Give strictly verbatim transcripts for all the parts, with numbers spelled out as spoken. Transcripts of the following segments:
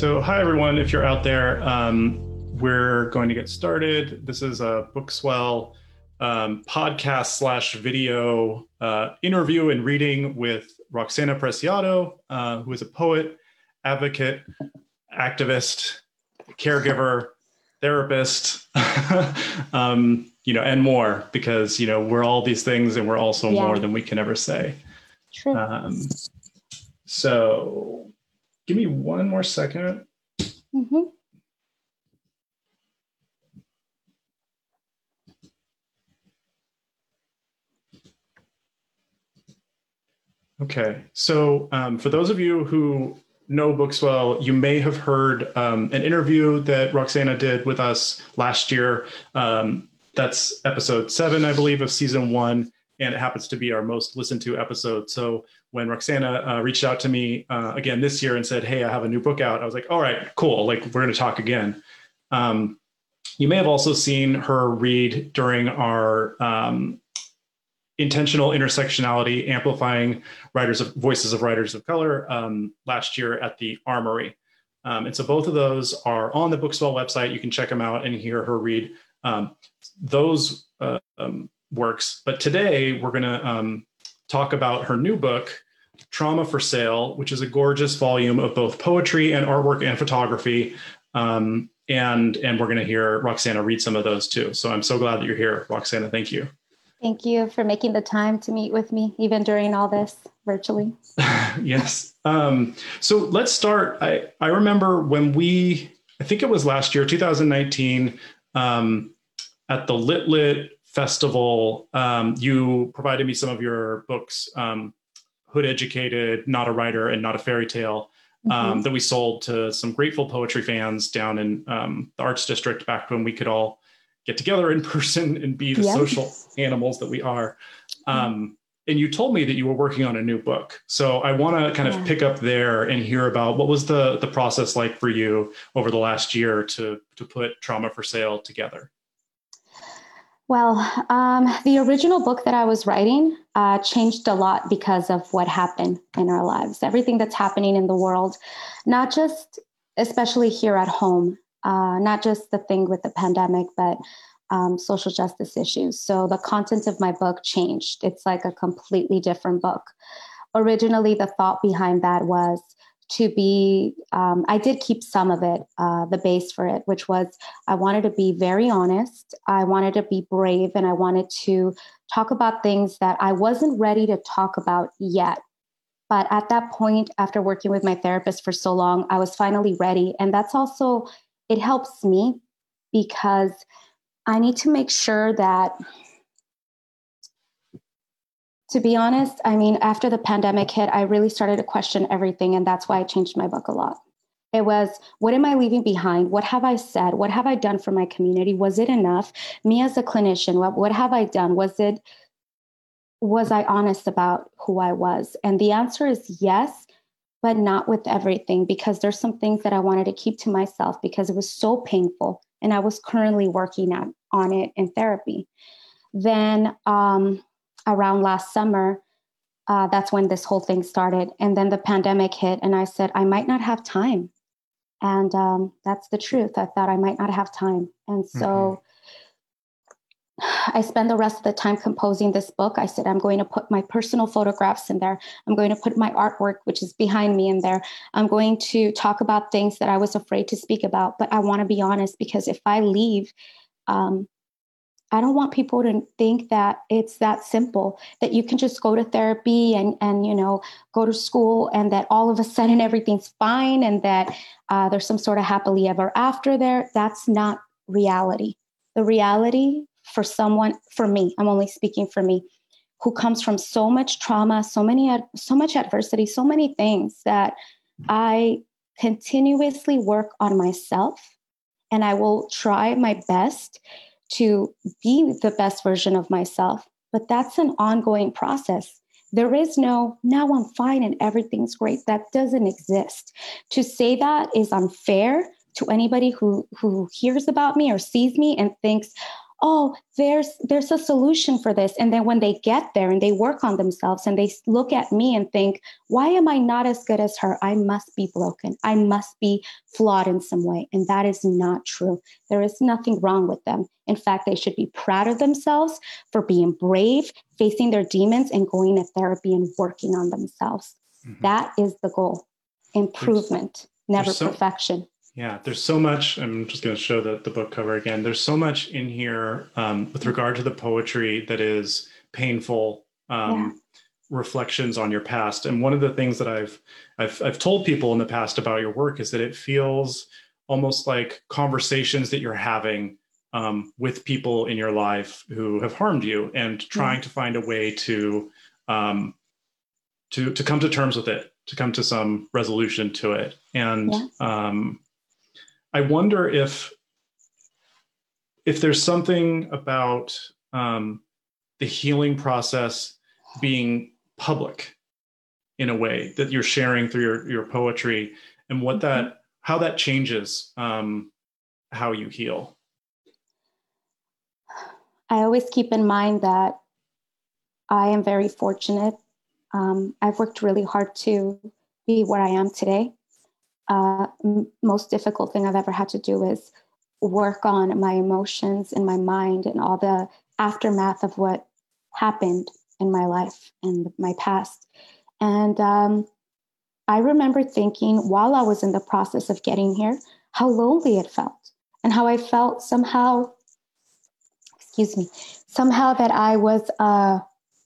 So, hi everyone, if you're out there, um, we're going to get started. This is a Bookswell um, podcast slash video uh, interview and reading with Roxana Preciado, uh, who is a poet, advocate, activist, caregiver, therapist, um, you know, and more, because, you know, we're all these things and we're also yeah. more than we can ever say. True. Um, so give me one more second. Mm-hmm. Okay, so um, for those of you who know Bookswell, you may have heard um, an interview that Roxana did with us last year. Um, that's episode seven, I believe, of season one, and it happens to be our most listened to episode. So when Roxana uh, reached out to me uh, again this year and said, hey, I have a new book out, I was like, all right, cool, like we're gonna talk again. Um, you may have also seen her read during our um, Intentional Intersectionality, Amplifying Writers of Voices of Writers of Color um, last year at the Armory. Um, and so both of those are on the Bookswell website. You can check them out and hear her read um, those uh, um, works. But today we're gonna um, talk about her new book, Trauma for Sale, which is a gorgeous volume of both poetry and artwork and photography. Um, and, and we're gonna hear Roxana read some of those too. So I'm so glad that you're here, Roxana, thank you. Thank you for making the time to meet with me, even during all this virtually. Yes. Um, so let's start. I, I remember when we, I think it was last year, two thousand nineteen, um, at the Lit Lit Festival, um, you provided me some of your books, um, Hood Educated, Not a Writer, and Not a Fairy Tale, um, mm-hmm. that we sold to some grateful poetry fans down in um, the Arts District back when we could all get together in person and be the yes. social animals that we are. Um, and you told me that you were working on a new book. So I want to kind of yeah. pick up there and hear about what was the, the process like for you over the last year to, to put Trauma for Sale together? Well, um, the original book that I was writing uh, changed a lot because of what happened in our lives, everything that's happening in the world, not just, especially here at home, Uh, not just the thing with the pandemic, but um, social justice issues. So the content of my book changed. It's like a completely different book. Originally, the thought behind that was to be, um, I did keep some of it, uh, the base for it, which was I wanted to be very honest. I wanted to be brave, and I wanted to talk about things that I wasn't ready to talk about yet. But at that point, after working with my therapist for so long, I was finally ready. And that's also, it helps me because I need to make sure that, to be honest, I mean, after the pandemic hit, I really started to question everything. And that's why I changed my book a lot. It was, what am I leaving behind? What have I said? What have I done for my community? Was it enough? Me as a clinician, what, what have I done? Was it, was I honest about who I was? And the answer is yes, but not with everything, because there's some things that I wanted to keep to myself because it was so painful. And I was currently working at, on it in therapy. Then um, around last summer, uh, that's when this whole thing started. And then the pandemic hit and I said, I might not have time. And um, that's the truth. I thought I might not have time. And so mm-hmm. I spent the rest of the time composing this book. I said, I'm going to put my personal photographs in there. I'm going to put my artwork, which is behind me, in there. I'm going to talk about things that I was afraid to speak about, but I want to be honest, because if I leave, um, I don't want people to think that it's that simple, that you can just go to therapy and, and, you know, go to school and that all of a sudden everything's fine and that uh, there's some sort of happily ever after there. That's not reality. The reality for someone, for me, I'm only speaking for me, who comes from so much trauma, so many, so much adversity, so many things, that I continuously work on myself, and I will try my best to be the best version of myself. But that's an ongoing process. There is no, now I'm fine and everything's great. That doesn't exist. To say that is unfair to anybody who, who hears about me or sees me and thinks, oh, there's there's a solution for this. And then when they get there and they work on themselves and they look at me and think, why am I not as good as her? I must be broken. I must be flawed in some way. And that is not true. There is nothing wrong with them. In fact, they should be proud of themselves for being brave, facing their demons, and going to therapy and working on themselves. Mm-hmm. That is the goal. Improvement, there's, never there's so, perfection. Yeah, there's so much. I'm just going to show the, the book cover again. There's so much in here um, with regard to the poetry that is painful um, yeah. reflections on your past. And one of the things that I've, I've I've told people in the past about your work is that it feels almost like conversations that you're having um, with people in your life who have harmed you, and trying yeah. to find a way to um, to to come to terms with it, to come to some resolution to it. And yeah. um, I wonder if if there's something about um, the healing process being public in a way that you're sharing through your, your poetry, and what mm-hmm. that how that changes um, how you heal. I always keep in mind that I am very fortunate. Um, I've worked really hard to be where I am today. Uh, m- most difficult thing I've ever had to do is work on my emotions and my mind and all the aftermath of what happened in my life and my past. And um, I remember thinking while I was in the process of getting here, how lonely it felt, and how I felt somehow, excuse me, somehow that I was uh,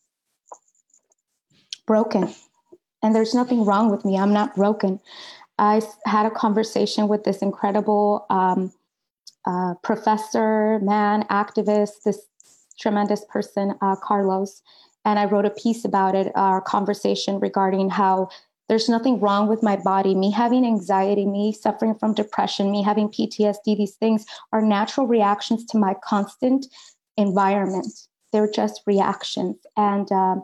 broken. And there's nothing wrong with me. I'm not broken. I had a conversation with this incredible um, uh, professor, man, activist, this tremendous person, uh, Carlos. And I wrote a piece about it, our conversation regarding how there's nothing wrong with my body. Me having anxiety, me suffering from depression, me having P T S D, these things are natural reactions to my constant environment. They're just reactions. And um,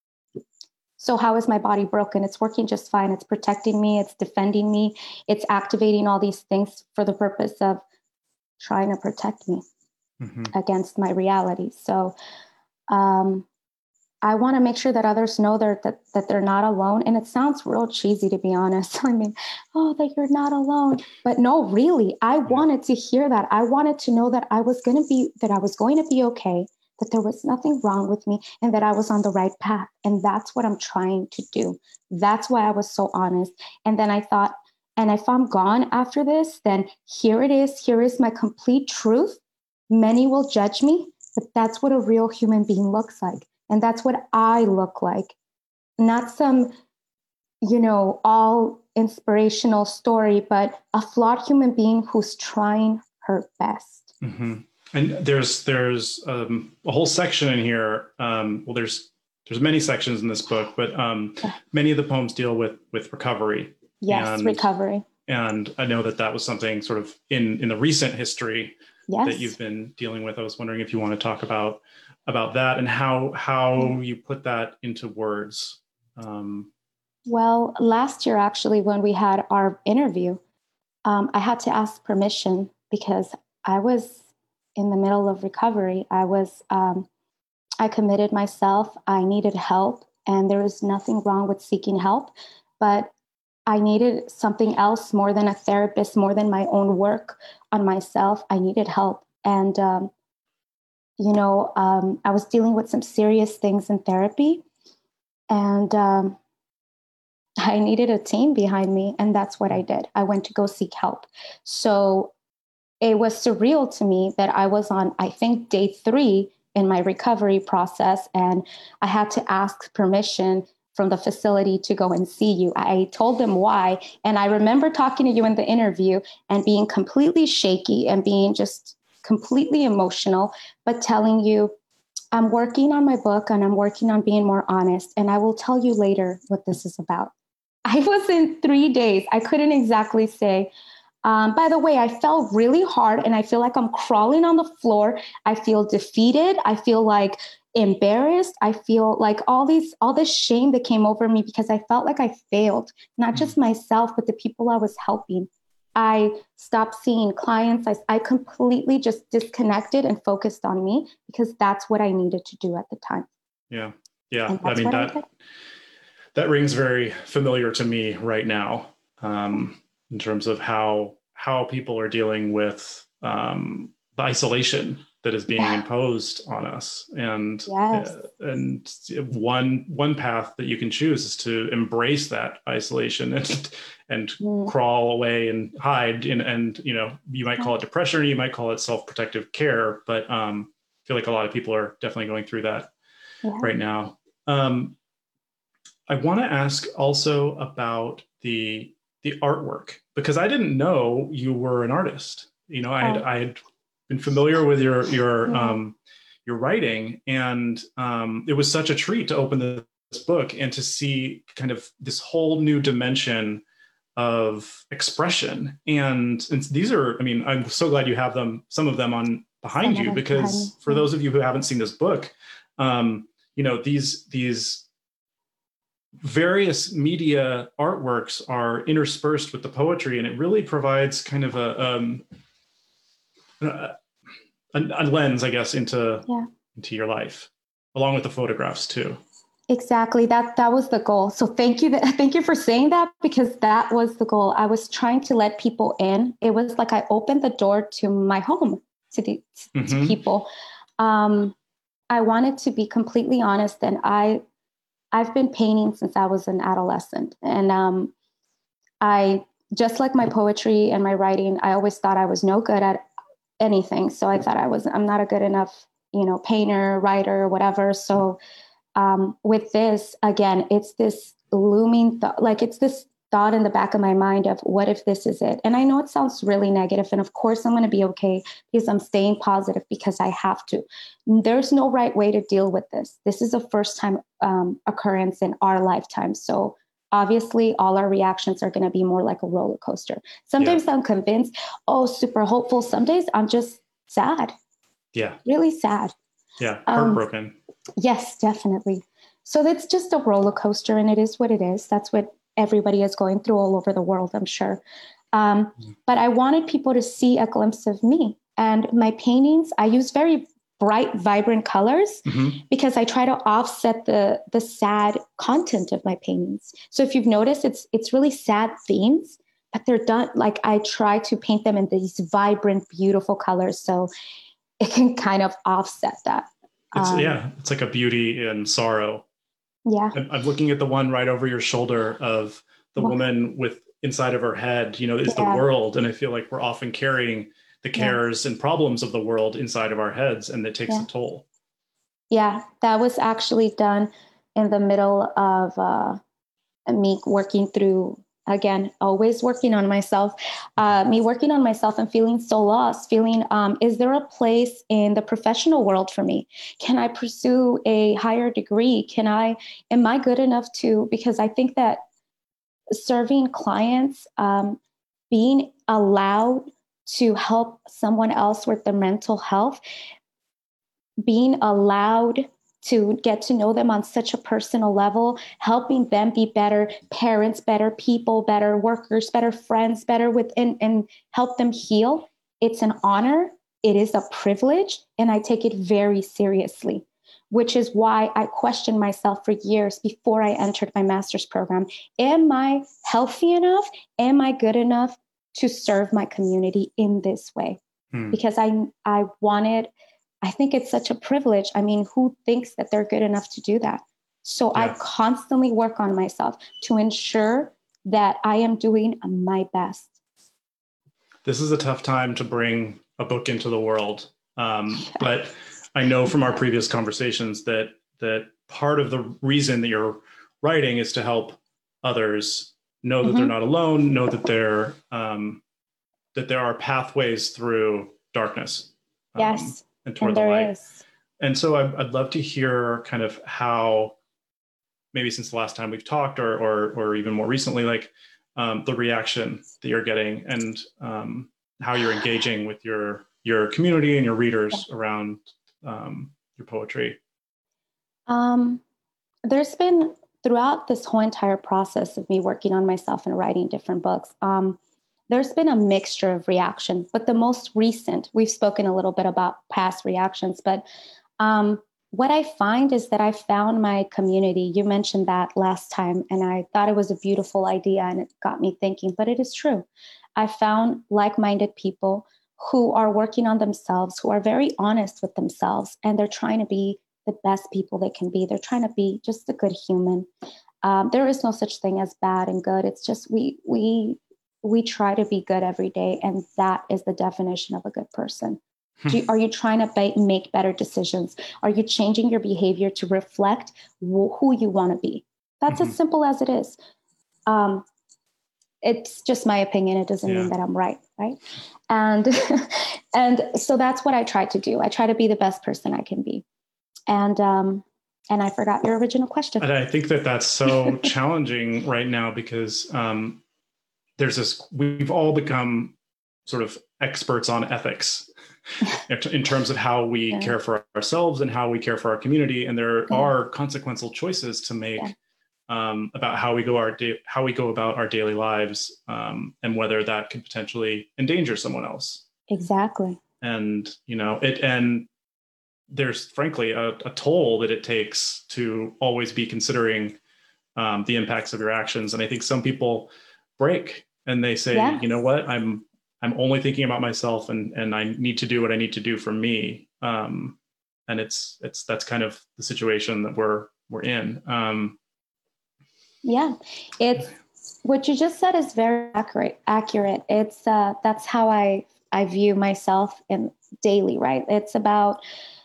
So how is my body broken? It's working just fine. It's protecting me. It's defending me. It's activating all these things for the purpose of trying to protect me mm-hmm. against my reality. So um, I want to make sure that others know that, that, that they're not alone. And it sounds real cheesy, to be honest. I mean, oh, that you're not alone. But no, really, I yeah. wanted to hear that. I wanted to know that I was going to be, that I was going to be okay, that there was nothing wrong with me, and that I was on the right path. And that's what I'm trying to do. That's why I was so honest. And then I thought, and if I'm gone after this, then here it is. Here is my complete truth. Many will judge me, but that's what a real human being looks like. And that's what I look like. Not some, you know, all inspirational story, but a flawed human being who's trying her best. Mm-hmm. And there's there's um, a whole section in here. Um, well, there's there's many sections in this book, but um, many of the poems deal with with recovery. Yes, and, recovery. And I know that that was something sort of in in the recent history yes. that you've been dealing with. I was wondering if you want to talk about about that and how how you put that into words. Um, well, last year, actually, when we had our interview, um, I had to ask permission because I was in the middle of recovery. I was, um, I committed myself. I needed help, and there was nothing wrong with seeking help, but I needed something else more than a therapist, more than my own work on myself. I needed help. And, um, you know, um, I was dealing with some serious things in therapy, and um, I needed a team behind me. And that's what I did. I went to go seek help. So it was surreal to me that I was on, I think, day three in my recovery process, and I had to ask permission from the facility to go and see you. I told them why. And I remember talking to you in the interview and being completely shaky and being just completely emotional, but telling you, I'm working on my book and I'm working on being more honest. And I will tell you later what this is about. I was in three days. I couldn't exactly say, um, by the way, I fell really hard and I feel like I'm crawling on the floor. I feel defeated. I feel like embarrassed. I feel like all these, all this shame that came over me because I felt like I failed, not just myself, but the people I was helping. I stopped seeing clients. I, I completely just disconnected and focused on me because that's what I needed to do at the time. Yeah. Yeah. And I that's mean, what I that, did. that rings very familiar to me right now, um, in terms of how, how people are dealing with, um, the isolation that is being Yeah. imposed on us. And, Yes. uh, and one, one path that you can choose is to embrace that isolation and, and Mm. crawl away and hide. And, and, you know, you might call it depression, or you might call it self-protective care, but, um, I feel like a lot of people are definitely going through that Yeah. right now. Um, I want to ask also about the, the artwork, because I didn't know you were an artist. You know, I had, Oh. I had been familiar with your your Yeah. um, your writing, and um, it was such a treat to open this book and to see kind of this whole new dimension of expression. And, and these are, I mean, I'm so glad you have them, some of them on behind Some you, of them because behind me. for Yeah. those of you who haven't seen this book, um, you know, these these various media artworks are interspersed with the poetry, and it really provides kind of a um, a, a lens, I guess, into Yeah. into your life, along with the photographs too. Exactly. That that was the goal. So thank you. That, thank you for saying that, because that was the goal. I was trying to let people in. It was like I opened the door to my home, to the to Mm-hmm. people. Um, I wanted to be completely honest, and I I've been painting since I was an adolescent, and um, I just like my poetry and my writing. I always thought I was no good at anything. So I thought I was I'm not a good enough, you know, painter, writer, whatever. So um, with this, again, it's this looming thought, like it's this thought in the back of my mind of what if this is it? And I know it sounds really negative, and of course I'm going to be okay because I'm staying positive because I have to. There's no right way to deal with this. This is a first time um, occurrence in our lifetime. So obviously all our reactions are going to be more like a roller coaster. Sometimes yeah. I'm convinced, oh, super hopeful. Some days I'm just sad. Yeah. Really sad. Yeah. Heartbroken. Um, yes, definitely. So it's just a roller coaster, and it is what it is. That's what everybody is going through all over the world, I'm sure. Um, mm. But I wanted people to see a glimpse of me. And my paintings, I use very bright, vibrant colors mm-hmm. because I try to offset the the sad content of my paintings. So if you've noticed, it's it's really sad themes, but they're done, like I try to paint them in these vibrant, beautiful colors. So it can kind of offset that. It's um, yeah, it's like a beauty in sorrow. Yeah. I'm, I'm looking at the one right over your shoulder of the wow. woman with inside of her head, you know, is yeah. the world. And I feel like we're often carrying the cares yeah. and problems of the world inside of our heads, and it takes yeah. a toll. Yeah, that was actually done in the middle of uh, me working through, again, always working on myself, uh, me working on myself and feeling so lost, feeling, um, is there a place in the professional world for me? Can I pursue a higher degree? Can I, am I good enough to, because I think that serving clients, um, being allowed to help someone else with their mental health, being allowed to get to know them on such a personal level, helping them be better parents, better people, better workers, better friends, better within, and help them heal. It's an honor. It is a privilege. And I take it very seriously, which is why I questioned myself for years before I entered my master's program. Am I healthy enough? Am I good enough to serve my community in this way? Hmm. Because I, I wanted, I think it's such a privilege. I mean, who thinks that they're good enough to do that? So yeah. I constantly work on myself to ensure that I am doing my best. This is a tough time to bring a book into the world. Um, yeah. But I know from our previous conversations that that part of the reason that you're writing is to help others know that mm-hmm. they're not alone, know that they're um, that there are pathways through darkness. Um, yes. And toward and the there light. Is. And so I'd, I'd love to hear kind of how, maybe since the last time we've talked, or or, or even more recently, like um, the reaction that you're getting, and um, how you're engaging with your your community and your readers yeah. around um, your poetry. Um, there's been, throughout this whole entire process of me working on myself and writing different books, um, there's been a mixture of reaction, but the most recent, we've spoken a little bit about past reactions, but um, what I find is that I found my community. You mentioned that last time, and I thought it was a beautiful idea, and it got me thinking, but it is true. I found like-minded people who are working on themselves, who are very honest with themselves, and they're trying to be the best people they can be. They're trying to be just a good human. Um, there is no such thing as bad and good. It's just we we we try to be good every day, and that is the definition of a good person. Do you, are you trying to be, make better decisions? Are you changing your behavior to reflect wh- who you want to be? That's mm-hmm. as simple as it is. Um, it's just my opinion. It doesn't yeah. mean that I'm right, right? And and so that's what I try to do. I try to be the best person I can be. And um, and I forgot your original question. And I think that that's so challenging right now because um, there's this. We've all become sort of experts on ethics in terms of how we yeah. care for ourselves and how we care for our community. And there yeah. are consequential choices to make yeah. um, about how we go our da- how we go about our daily lives um, and whether that could potentially endanger someone else. Exactly. And, you know, it, and there's frankly a, a toll that it takes to always be considering um, the impacts of your actions. And I think some people break and they say, yeah. you know what, I'm, I'm only thinking about myself and, and I need to do what I need to do for me. Um, and it's, it's, that's kind of the situation that we're, we're in. Um, yeah. It's what you just said is very accurate, accurate. It's, uh, that's how I, I view myself in daily, right? It's about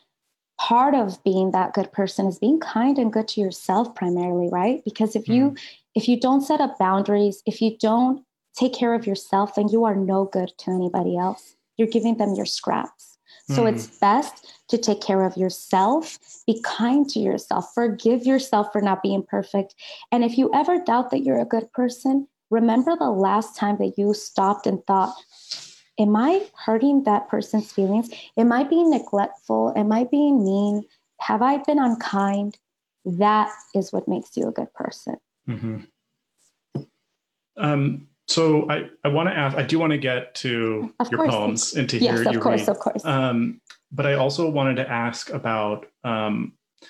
part of being that good person is being kind and good to yourself primarily, right? Because if you, mm. if you don't set up boundaries, if you don't take care of yourself, then you are no good to anybody else. You're giving them your scraps. So mm. it's best to take care of yourself, be kind to yourself, forgive yourself for not being perfect. And if you ever doubt that you're a good person, remember the last time that you stopped and thought, am I hurting that person's feelings? Am I being neglectful? Am I being mean? Have I been unkind? That is what makes you a good person. Mm-hmm. Um, So I, I want to ask, I do want to get to of your course. poems and to yes, hear you of course, read. Of course, um, but I also wanted to ask about um,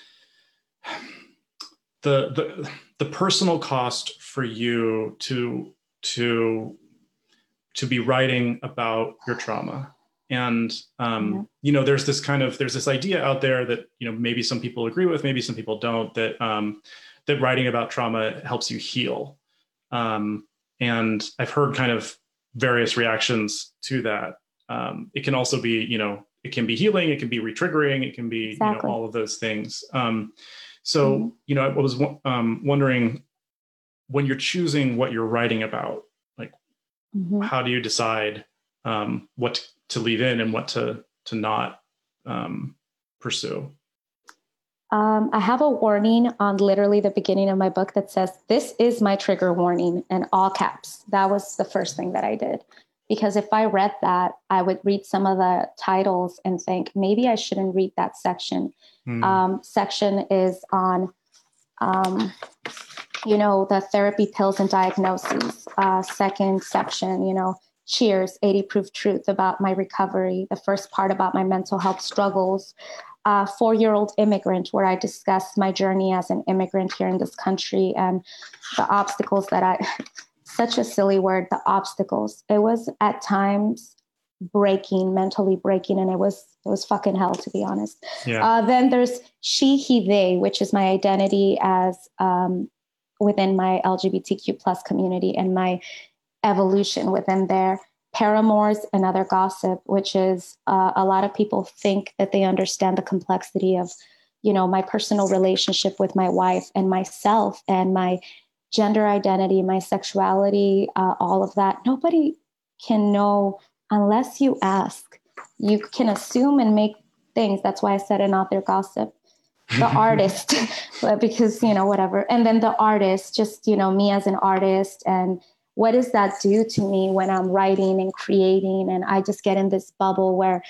the, the the personal cost for you to to to be writing about your trauma. And um, mm-hmm. you know, there's this kind of there's this idea out there that, you know, maybe some people agree with, maybe some people don't, that um, that writing about trauma helps you heal. Um, And I've heard kind of various reactions to that. Um, it can also be, you know, it can be healing, it can be re-triggering, it can be, exactly. you know, all of those things. Um, so, mm-hmm. you know, I was um, wondering, when you're choosing what you're writing about, like, mm-hmm. how do you decide um, what to leave in and what to to not um, pursue? Um, I have a warning on literally the beginning of my book that says, this is my trigger warning in all caps. That was the first thing that I did. Because if I read that, I would read some of the titles and think, maybe I shouldn't read that section. Mm. Um, section is on, um, you know, the therapy, pills, and diagnoses. Uh, second section, you know, Cheers, eighty Proof Truth about my recovery. The first part about my mental health struggles. Uh, four-year-old immigrant, where I discussed my journey as an immigrant here in this country and the obstacles that I, such a silly word, the obstacles. It was at times breaking, mentally breaking, and it was it was fucking hell, to be honest. Yeah. Uh, then there's she, he, they, which is my identity as um, within my L G B T Q plus community and my evolution within there. Paramours and other gossip, which is uh, a lot of people think that they understand the complexity of, you know, my personal relationship with my wife and myself and my gender identity, my sexuality, uh, all of that. Nobody can know unless you ask. You can assume and make things. That's why I said an author gossip. The artist, because, you know, whatever. And then the artist, just, you know, me as an artist, and what does that do to me when I'm writing and creating? And I just get in this bubble where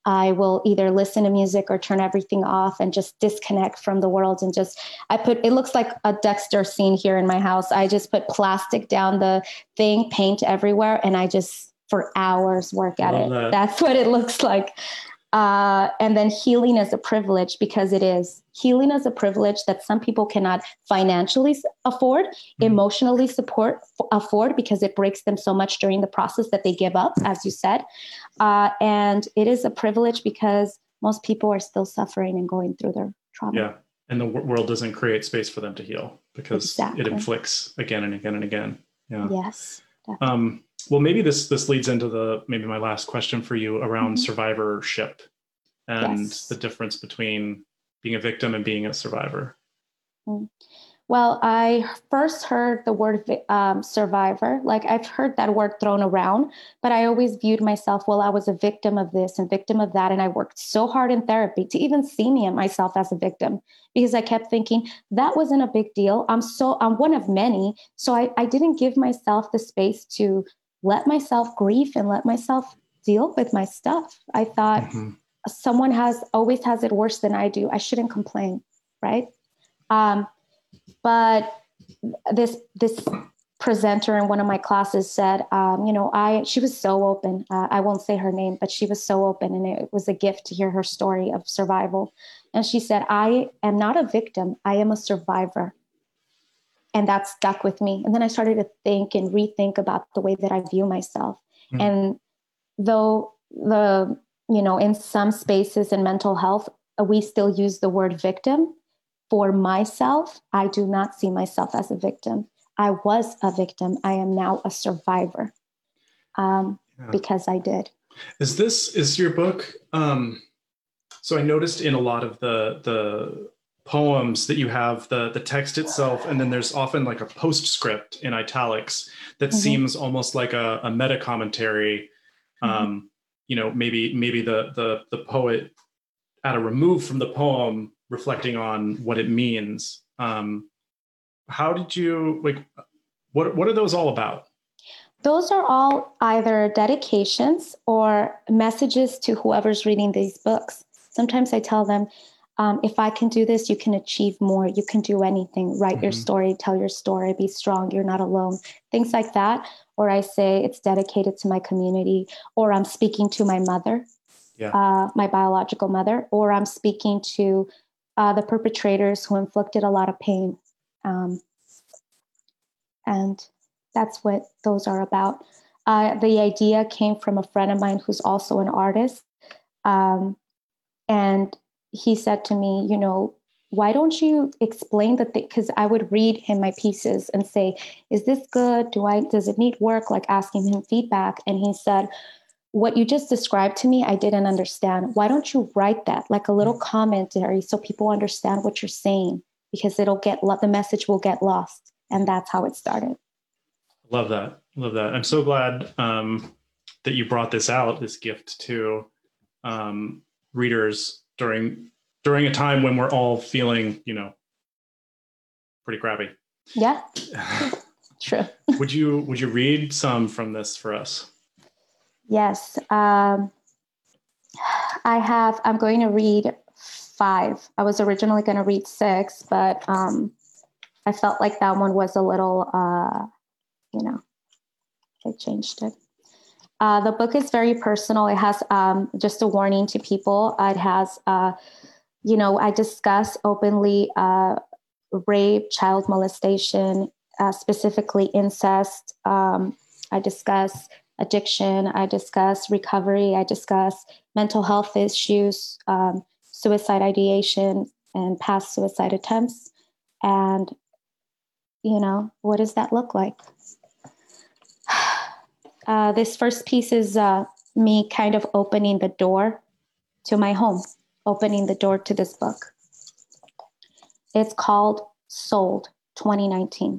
I will either listen to music or turn everything off and just disconnect from the world. And just, I put, it looks like a Dexter scene here in my house. I just put plastic down the thing, paint everywhere, and I just, for hours, work at it. That. That's what it looks like. Uh, and then healing is a privilege, because it is. Healing is a privilege that some people cannot financially afford, mm-hmm. emotionally support, afford, because it breaks them so much during the process that they give up, as you said. Uh, and it is a privilege because most people are still suffering and going through their trauma. Yeah. And the w- world doesn't create space for them to heal, because exactly. it inflicts again and again and again. Yeah. Yes. Definitely. Um, well, maybe this this leads into the maybe my last question for you around mm-hmm. survivorship and yes. the difference between being a victim and being a survivor. Mm. Well, I first heard the word um, survivor. Like, I've heard that word thrown around, but I always viewed myself, well, I was a victim of this and victim of that. And I worked so hard in therapy to even see me and myself as a victim, because I kept thinking that wasn't a big deal. I'm so I'm one of many. So I, I didn't give myself the space to let myself grieve and let myself deal with my stuff. I thought mm-hmm. someone has always has it worse than I do. I shouldn't complain. Right. Um, But this this presenter in one of my classes said, um, you know, I she was so open. Uh, I won't say her name, but she was so open, and it was a gift to hear her story of survival. And she said, I am not a victim. I am a survivor. And that stuck with me. And then I started to think and rethink about the way that I view myself. Mm-hmm. And though the, you know, in some spaces in mental health, we still use the word victim. For myself, I do not see myself as a victim. I was a victim. I am now a survivor um, yeah. because I did. Is this, is your book, um, so I noticed in a lot of the the poems that you have the, the text itself, and then there's often like a postscript in italics that mm-hmm. seems almost like a, a meta commentary. Um, mm-hmm. You know, maybe maybe the the the poet at a remove from the poem reflecting on what it means. Um, how did you, like, what, what are those all about? Those are all either dedications or messages to whoever's reading these books. Sometimes I tell them, um, if I can do this, you can achieve more. You can do anything. Write mm-hmm. your story, tell your story, be strong. You're not alone. Things like that. Or I say it's dedicated to my community, or I'm speaking to my mother, yeah. uh, my biological mother, or I'm speaking to Uh, the perpetrators who inflicted a lot of pain. Um, and that's what those are about. Uh, the idea came from a friend of mine who's also an artist. Um, and he said to me, you know, why don't you explain the thing? Because I would read him my pieces and say, is this good? Do I, does it need work? Like asking him feedback. And he said, what you just described to me, I didn't understand. Why don't you write that like a little commentary so people understand what you're saying? Because it'll get, the message will get lost. And that's how it started. Love that. Love that. I'm so glad um, that you brought this out, this gift to um, readers during, during a time when we're all feeling, you know, pretty crappy. Yeah, true. Would you, would you read some from this for us? Yes. Um, I have, I'm going to read five. I was originally going to read six, but um, I felt like that one was a little, uh, you know, I changed it. Uh, the book is very personal. It has um, just a warning to people. It has, uh, you know, I discuss openly uh, rape, child molestation, uh, specifically incest. Um, I discuss addiction. I discuss recovery. I discuss mental health issues, um, suicide ideation, and past suicide attempts. And, you know, what does that look like? Uh, this first piece is uh, me kind of opening the door to my home, opening the door to this book. It's called Sold twenty nineteen.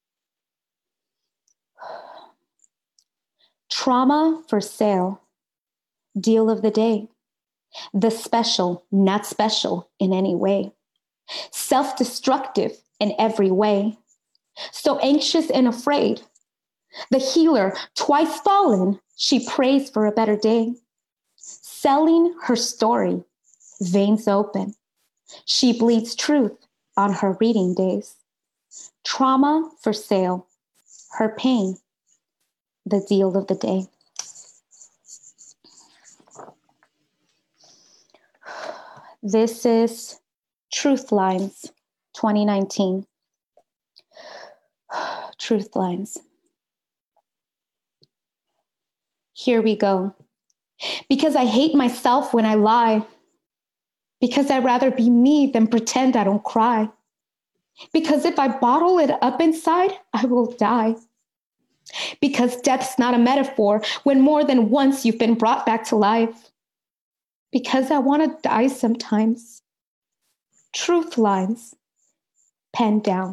Trauma for sale, deal of the day. The special, not special in any way. Self-destructive in every way. So anxious and afraid. The healer, twice fallen, she prays for a better day. selling her story, veins open. She bleeds truth on her reading days. Trauma for sale, her pain, the deal of the day. This is Truth Lines, twenty nineteen. Truth Lines. Here we go. Because I hate myself when I lie. Because I'd rather be me than pretend I don't cry. Because if I bottle it up inside, I will die. Because death's not a metaphor when more than once you've been brought back to life. Because I want to die sometimes. Truth Lines, pen down.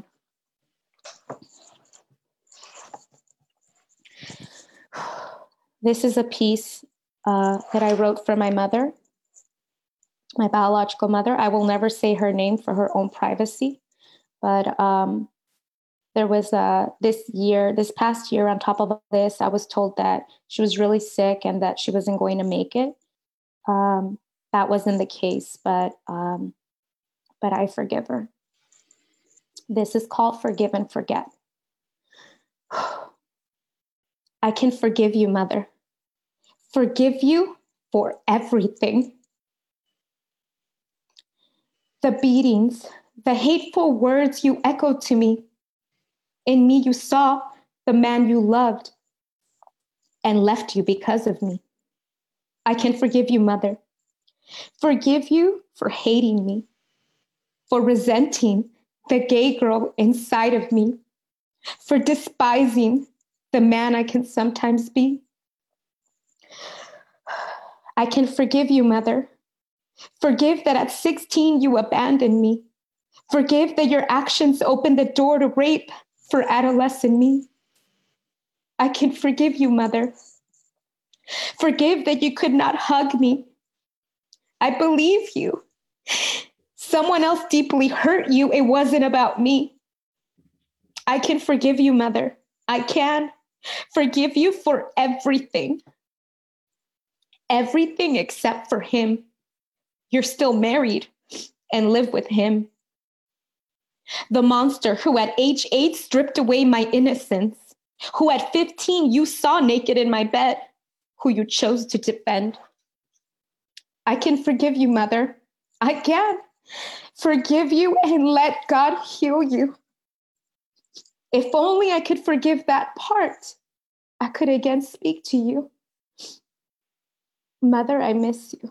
This is a piece uh, that I wrote for my mother, my biological mother. I will never say her name for her own privacy, but um, there was a, this year, this past year, on top of this, I was told that she was really sick and that she wasn't going to make it. Um, that wasn't the case, but um, but I forgive her. This is called Forgive and Forget. I can forgive you, Mother. Forgive you for everything. The beatings, the hateful words you echoed to me. In me you saw the man you loved and left you because of me. I can forgive you, Mother. Forgive you for hating me, for resenting the gay girl inside of me, for despising the man I can sometimes be. I can forgive you, Mother. Forgive that at sixteen you abandoned me. Forgive that your actions opened the door to rape for adolescent me. I can forgive you, Mother. Forgive that you could not hug me. I believe you. Someone else deeply hurt you. It wasn't about me. I can forgive you, Mother. I can forgive you for everything. Everything except for him. You're still married and live with him. The monster who at age eight stripped away my innocence, who at fifteen you saw naked in my bed, who you chose to defend. I can forgive you, Mother. I can forgive you and let God heal you. If only I could forgive that part, I could again speak to you. Mother, I miss you.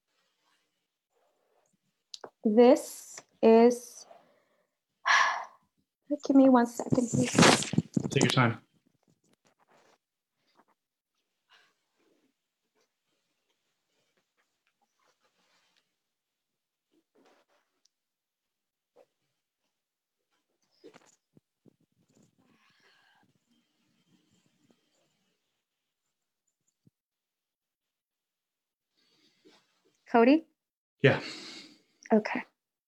This is, give me one second, please. Take your time. Cody? Yeah. Okay.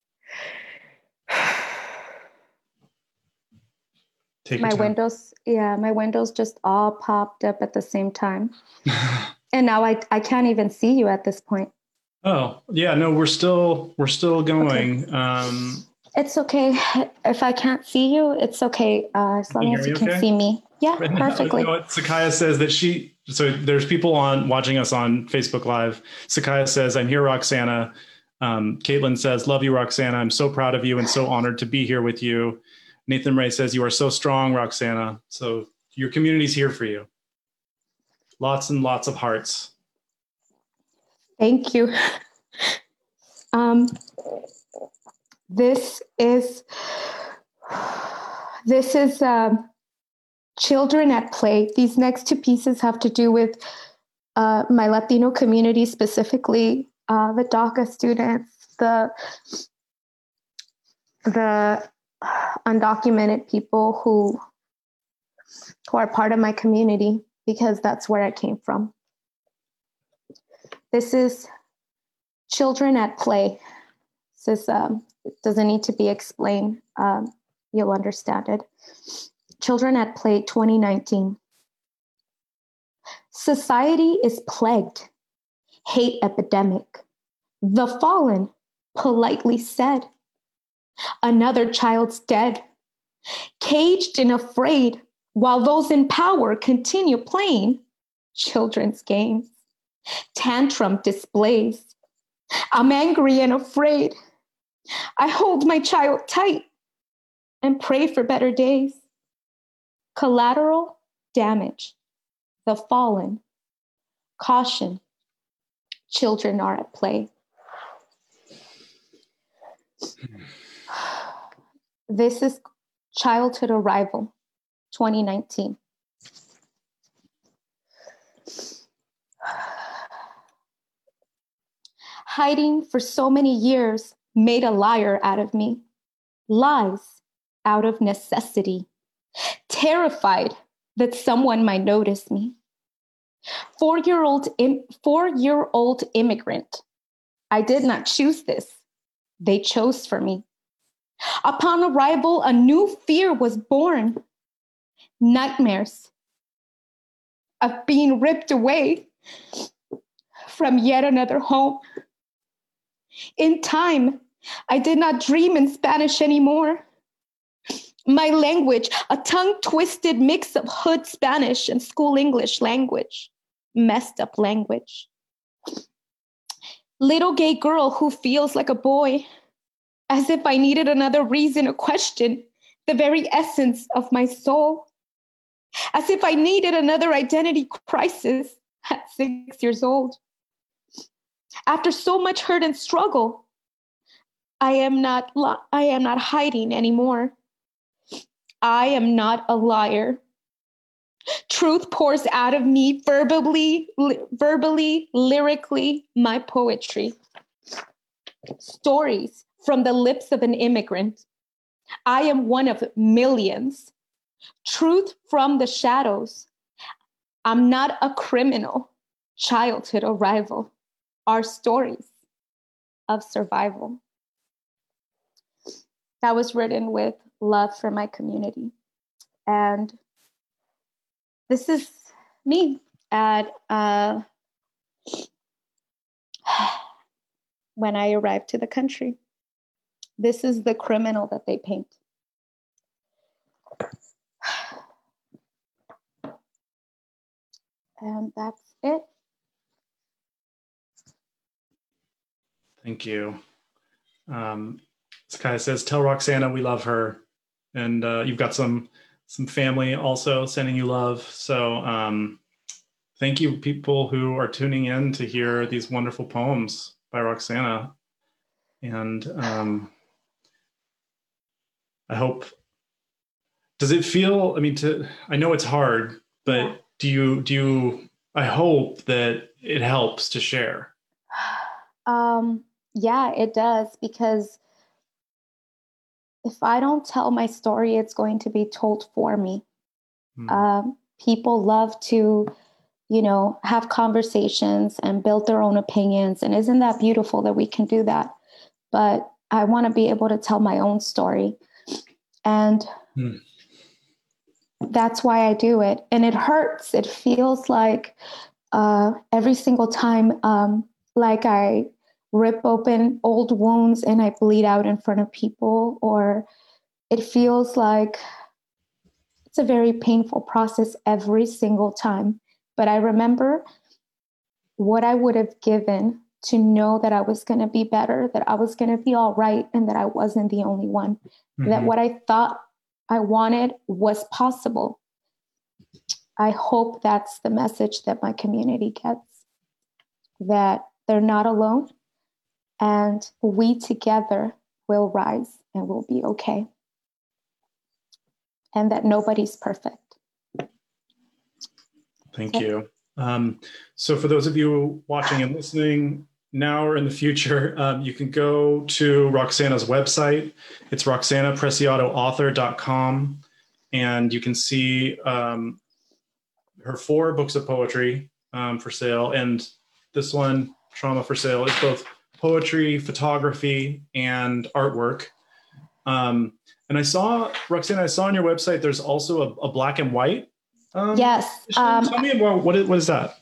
Take my your time. windows, yeah, my windows just all popped up at the same time. And now I, I can't even see you at this point. Oh, yeah, no, we're still, we're still going. Okay. Um, it's okay. If I can't see you, it's okay. Uh, as long as you can okay? see me. Yeah, right perfectly. Now, Sakaya says that she, so there's people on watching us on Facebook Live. Sakaya says, I'm here, Roxana. Um, Caitlin says, love you, Roxana. I'm so proud of you and so honored to be here with you. Nathan Ray says, you are so strong, Roxana. So your community's here for you. Lots and lots of hearts. Thank you. Um, this is, this is um, Children at Play. These next two pieces have to do with uh, my Latino community, specifically uh, the DACA students, the, the undocumented people who, who are part of my community, because that's where I came from. This is Children at Play. This is, um, it doesn't need to be explained. Um, you'll understand it. Children at Play twenty nineteen. Society is plagued. hate epidemic. The fallen politely said, another child's dead, caged and afraid, while those in power continue playing children's games, tantrum displays. I'm angry and afraid. I hold my child tight and pray for better days. Collateral damage, the fallen, caution, children are at play. This is Childhood Arrival, twenty nineteen. Hiding for so many years made a liar out of me. Lies out of necessity. Terrified that someone might notice me. Four-year-old im- four-year-old immigrant. I did not choose this. They chose for me. Upon arrival, a new fear was born. Nightmares of being ripped away from yet another home. In time, I did not dream in Spanish anymore. My language, a tongue-twisted mix of hood Spanish and school English language. Messed up language. Little gay girl who feels like a boy, as if I needed another reason to question the very essence of my soul. As if I needed another identity crisis at six years old. After so much hurt and struggle, I am not, li- I am not hiding anymore. I am not a liar. Truth pours out of me verbally, li- verbally, lyrically, my poetry. Stories from the lips of an immigrant. I am one of millions. Truth from the shadows. I'm not a criminal. Childhood arrival. Our stories of survival. That was written with love for my community. And this is me at uh, when I arrived to the country. This is the criminal that they paint. And that's it. Thank you. Um, Sky says, tell Roxana we love her. And uh, you've got some some family also sending you love. So um, thank you, people who are tuning in to hear these wonderful poems by Roxana. And um, I hope, does it feel, I mean, to I know it's hard, but yeah. do you, do you, I hope that it helps to share. Um, yeah, it does, because if I don't tell my story, it's going to be told for me. Mm. Um, people love to, you know, have conversations and build their own opinions. And isn't that beautiful that we can do that? But I want to be able to tell my own story. And mm. that's why I do it. And it hurts. It feels like uh, every single time, um, like I rip open old wounds and I bleed out in front of people, or it feels like it's a very painful process every single time. But I remember what I would have given to know that I was going to be better, that I was going to be all right, and that I wasn't the only one, mm-hmm. that what I thought I wanted was possible. I hope that's the message that my community gets, that they're not alone. And we together will rise and we'll be okay. And that nobody's perfect. Thank you. Um, so for those of you watching and listening now or in the future, um, you can go to Roxana's website. It's roxana preciado author dot com. And you can see um, her four books of poetry um, for sale. And this one, Trauma for Sale, is both poetry, photography, and artwork. Um, and I saw, Roxana, I saw on your website, there's also a, a black and white. Um, yes. Um, Tell me about, what is, what is that?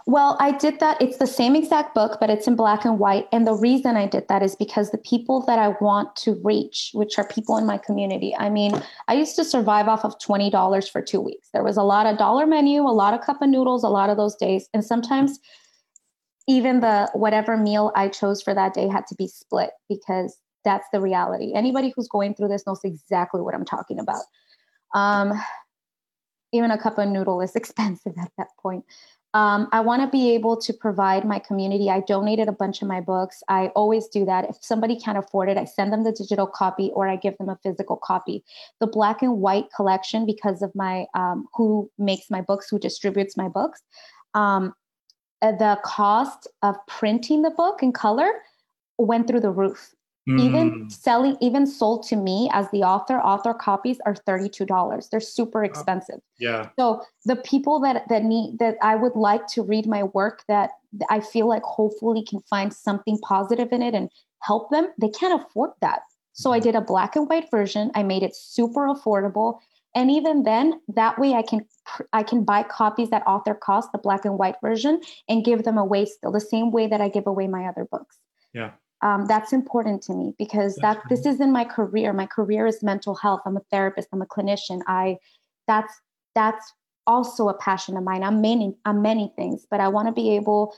Well, I did that. It's the same exact book, but it's in black and white. And the reason I did that is because the people that I want to reach, which are people in my community. I mean, I used to survive off of twenty dollars for two weeks. There was a lot of dollar menu, a lot of cup of noodles, a lot of those days. And sometimes even the whatever meal I chose for that day had to be split, because that's the reality. Anybody who's going through this knows exactly what I'm talking about. Um, even a cup of noodle is expensive at that point. Um, I want to be able to provide my community. I donated a bunch of my books. I always do that. If somebody can't afford it, I send them the digital copy or I give them a physical copy. The black and white collection, because of my um, who makes my books, who distributes my books, um, the cost of printing the book in color went through the roof. Mm. Even selling, even sold to me as the author, author copies are thirty-two dollars. They're super expensive. Yeah. So the people that, that need, that I would like to read my work, that I feel like hopefully can find something positive in it and help them, they can't afford that. So mm. I did a black and white version. I made it super affordable. And even then, that way I can, I can buy copies that author cost, the black and white version, and give them away still the same way that I give away my other books. Yeah. Um, that's important to me because that's that this isn't my career. My career is mental health. I'm a therapist. I'm a clinician. I, that's, that's also a passion of mine. I'm many, I'm many things, but I want to be able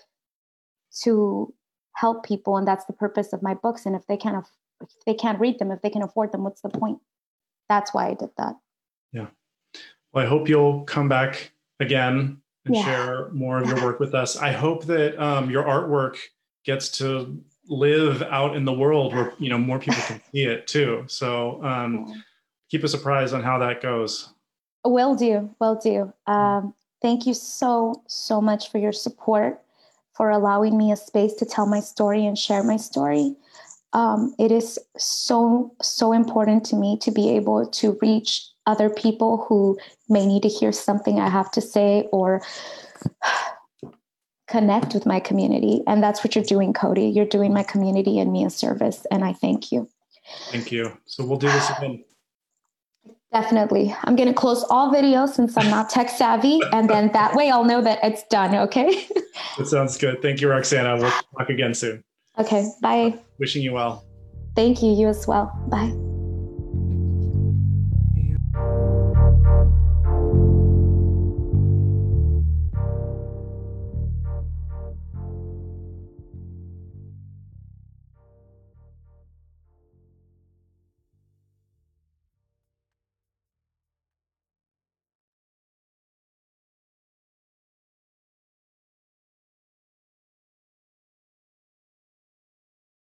to help people. And that's the purpose of my books. And if they can't, if they can't read them, if they can afford them, what's the point? That's why I did that. Yeah. Well, I hope you'll come back again and yeah. share more of your work with us. I hope that um, your artwork gets to live out in the world where, you know, more people can see it too. So um, yeah. keep us apprised on how that goes. Will do. Will do. Um, thank you so, so much for your support, for allowing me a space to tell my story and share my story. Um, it is so, so important to me to be able to reach other people who may need to hear something I have to say or connect with my community. And that's what you're doing, Cody. You're doing my community and me a service. And I thank you. Thank you. So we'll do this again. Definitely. I'm going to close all videos since I'm not tech savvy. And then that way I'll know that it's done. Okay. That sounds good. Thank you, Roxana. We'll talk again soon. Okay. Bye. Wishing you well. Thank you. You as well. Bye.